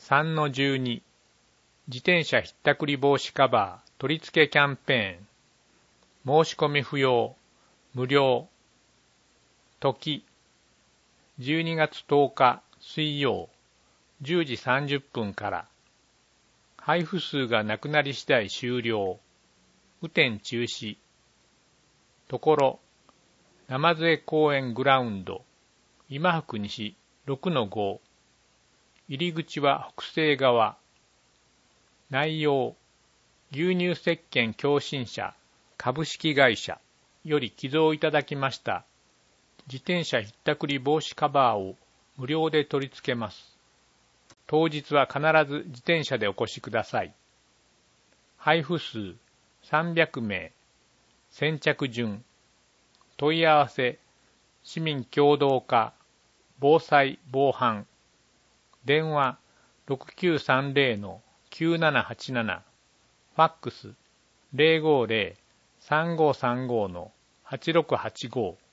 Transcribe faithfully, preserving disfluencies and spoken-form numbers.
さんのじゅうに 自転車ひったくり防止カバー取り付けキャンペーン申し込み不要無料時じゅうにがつとおか水曜じゅうじさんじゅっぷんから配布数がなくなり次第終了雨天中止ところ山添公園グラウンド今福西 ろくのご 入り口は北西側内容牛乳石鹸共振社株式会社より寄贈いただきました自転車ひったくり防止カバーを無料で取り付けます当日は必ず自転車でお越しください配布数さんびゃくめい先着順問い合わせ市民協働課防災防犯電話 ろくきゅうさんぜろのきゅうななはちなな ファックス ゼロごゼロ さんごさんごのはちろくはちご